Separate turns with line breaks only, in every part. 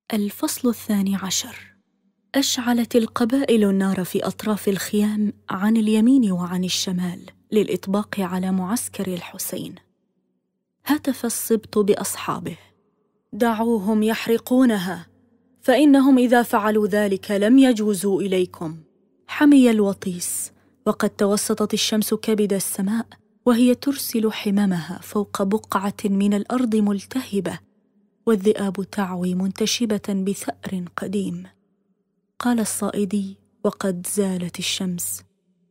الفصل 12. أشعلت القبائل النار في أطراف الخيام عن اليمين وعن الشمال للإطباق على معسكر الحسين. هتف السبط بأصحابه: دعوهم يحرقونها، فإنهم إذا فعلوا ذلك لم يجوزوا إليكم. حمي الوطيس، وقد توسطت الشمس كبد السماء وهي ترسل حمامها فوق بقعة من الأرض ملتهبة، والذئاب تعوي منتشبة بثأر قديم. قال الصائدي وقد زالت الشمس: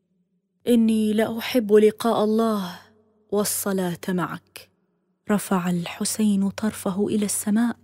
إني لأحب لقاء الله والصلاة معك. رفع الحسين طرفه إلى السماء: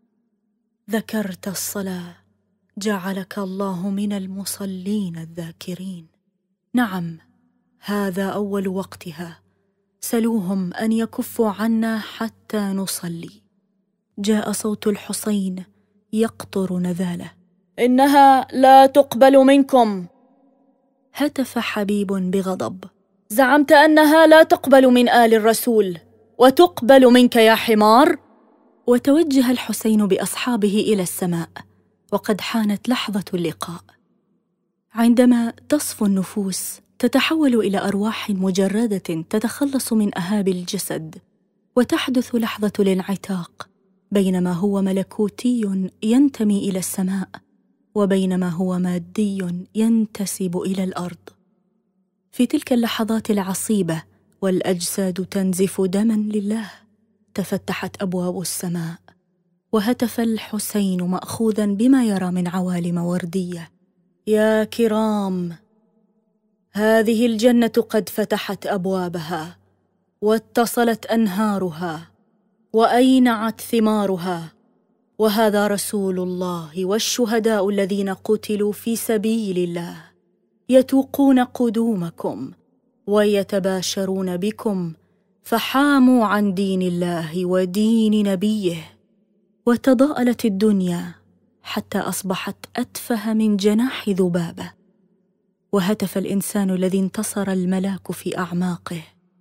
ذكرت الصلاة، جعلك الله من المصلين الذاكرين. نعم، هذا أول وقتها، سلوهم أن يكفوا عنا حتى نصلي. جاء صوت الحسين يقطر نذاله: إنها لا تقبل منكم. هتف حبيب بغضب: زعمت أنها لا تقبل من آل الرسول، وتقبل منك يا حمار؟ وتوجه الحسين بأصحابه إلى السماء، وقد حانت لحظة اللقاء. عندما تصفو النفوس تتحول إلى أرواح مجردة تتخلص من أهاب الجسد، وتحدث لحظة الانعتاق بين ما هو ملكوتي ينتمي إلى السماء وبين ما هو مادي ينتسب إلى الأرض. في تلك اللحظات العصيبة والأجساد تنزف دما لله، تفتحت أبواب السماء، وهتف الحسين مأخوذا بما يرى من عوالم وردية: يا كرام، هذه الجنة قد فتحت أبوابها، واتصلت أنهارها، وأينعت ثمارها، وهذا رسول الله والشهداء الذين قتلوا في سبيل الله يتوقون قدومكم ويتباشرون بكم، فحاموا عن دين الله ودين نبيه. وتضاءلت الدنيا حتى أصبحت أتفه من جناح ذبابة، وهتف الإنسان الذي انتصر الملاك في أعماقه: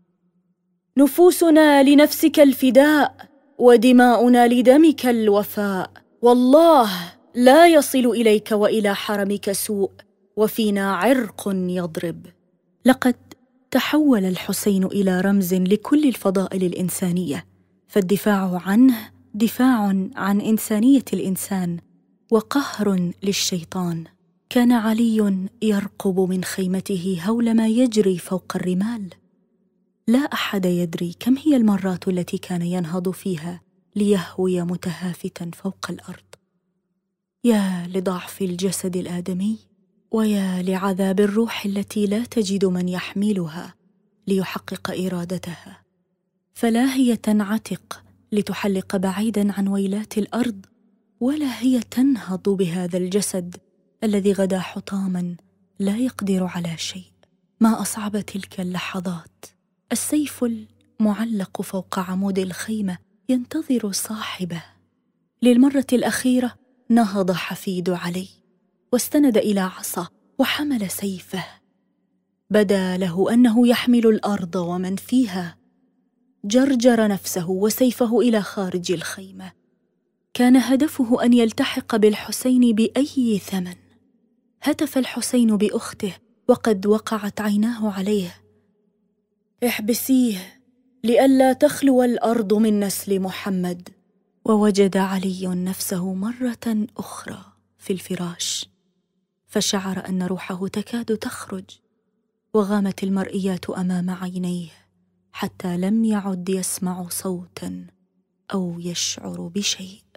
نفوسنا لنفسك الفداء، ودماؤنا لدمك الوفاء، والله لا يصل إليك وإلى حرمك سوء، وفينا عرق يضرب. لقد تحول الحسين إلى رمز لكل الفضائل الإنسانية، فالدفاع عنه دفاع عن إنسانية الإنسان وقهر للشيطان. كان علي يرقب من خيمته هول ما يجري فوق الرمال. لا أحد يدري كم هي المرات التي كان ينهض فيها ليهوي متهافتا فوق الأرض. يا لضعف الجسد الآدمي، ويا لعذاب الروح التي لا تجد من يحملها ليحقق إرادتها. فلا هي تنعتق لتحلق بعيدا عن ويلات الأرض، ولا هي تنهض بهذا الجسد الذي غدا حطاما لا يقدر على شيء. ما أصعب تلك اللحظات! السيف المعلق فوق عمود الخيمة ينتظر صاحبه. للمرة الأخيرة نهض حفيد علي واستند إلى عصا وحمل سيفه. بدا له أنه يحمل الأرض ومن فيها. جرجر نفسه وسيفه إلى خارج الخيمة. كان هدفه أن يلتحق بالحسين بأي ثمن. هتف الحسين بأخته وقد وقعت عيناه عليه: احبسيه لئلا تخلو الأرض من نسل محمد. ووجد علي نفسه مرة أخرى في الفراش، فشعر أن روحه تكاد تخرج، وغامت المرئيات أمام عينيه حتى لم يعد يسمع صوتا أو يشعر بشيء.